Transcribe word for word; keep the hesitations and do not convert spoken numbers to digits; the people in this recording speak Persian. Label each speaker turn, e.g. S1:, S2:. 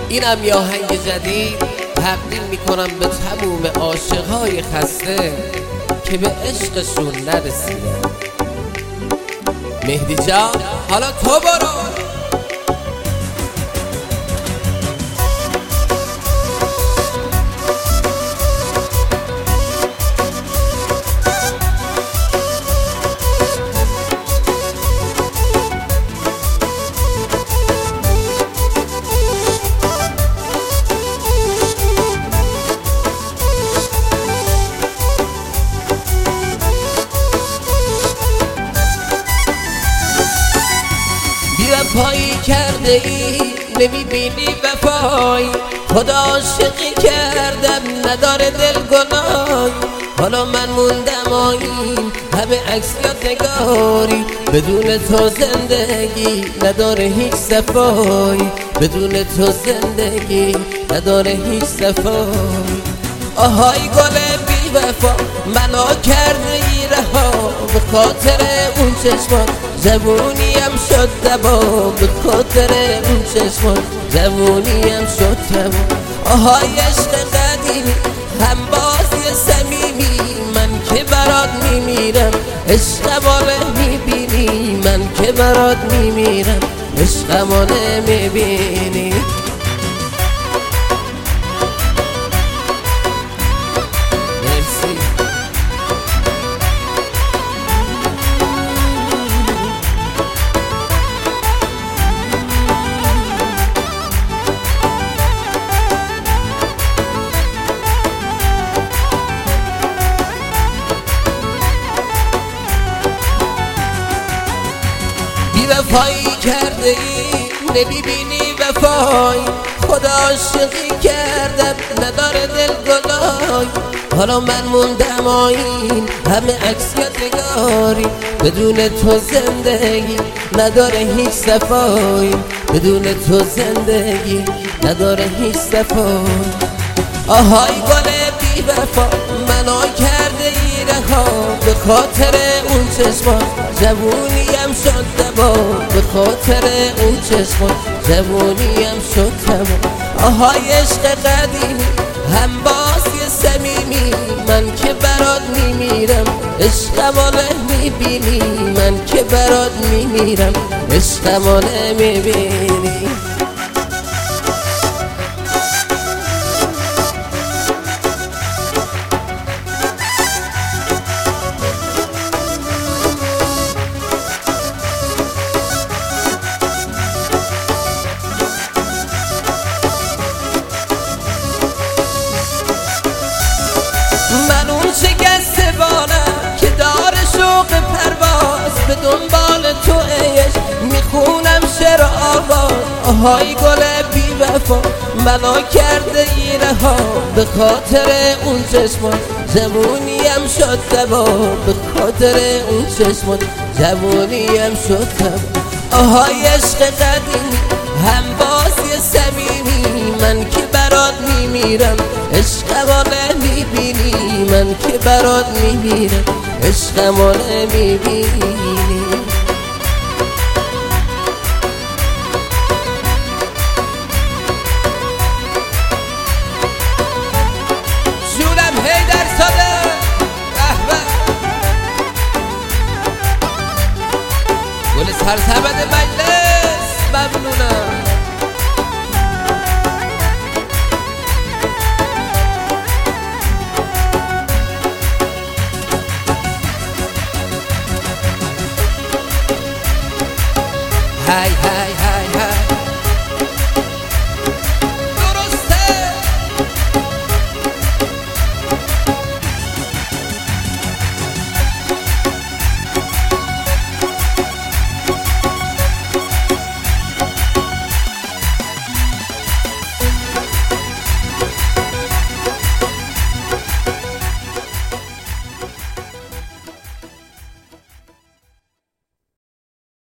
S1: اینم یه آهنگ جدید تقدیم میکنم به تموم عاشقهای خسته که به عشقشون نرسیدن. مهدی جان حالا تو برو. وفایی کرده ای نمیبینی وفایی، خدا عاشقی کردم نداره دل گناهی. حالا من موندم آیین همه عکس یادگاری، بدون تو زندگی نداره هیچ صفایی، بدون تو زندگی نداره هیچ صفایی. آهای گل بی وفا منو کرده ای رها، به خاطر اون چشمان جوونیم شد دبا، به خاطر اون چشمان جوونیم شد دبا. آهای عشق قدیمی هم بازی صمیمی، من که برات میمیرم عشقمو نمیبینی، من که برات میمیرم عشقمو نمیبینی. وفایی کرده ای نمیبینی وفایی، خدا عاشقی کردم نداره دل گناهی. حالا من موندم آیین همه عکس یادگاری، بدون تو زندگی نداره هیچ صفایی، بدون تو زندگی نداره هیچ صفایی. آهای گل بی وفا منو کرده ای رها، به خاطر اون چشمان جوونیم شد دبا، به خاطر اون چشمان جوونیم شد دبا. آهای عشق قدیمی هم بازی صمیمی، من که برات میمیرم عشقمو نمیبینی، من که برات میمیرم عشقمو نمیبینی. من اون شکسته بالم که دار شوق پرواز، به دنبال تو عشق میخونم شعر آواز. آهای گل بی وفا منو کرده ای رها، به خاطر اون چشمان جوونیم شد دبا، به خاطر اون چشمان جوونیم شد دبا. آهای عشق قدیمی هم بازی صمیمی، من که برات میمیرم عشقمو نمیبینی، من که برات میمیرم عشقمو نمیبینی. شورم حیدر ساده احمد گل سرسبد مجلس ممنونم. هی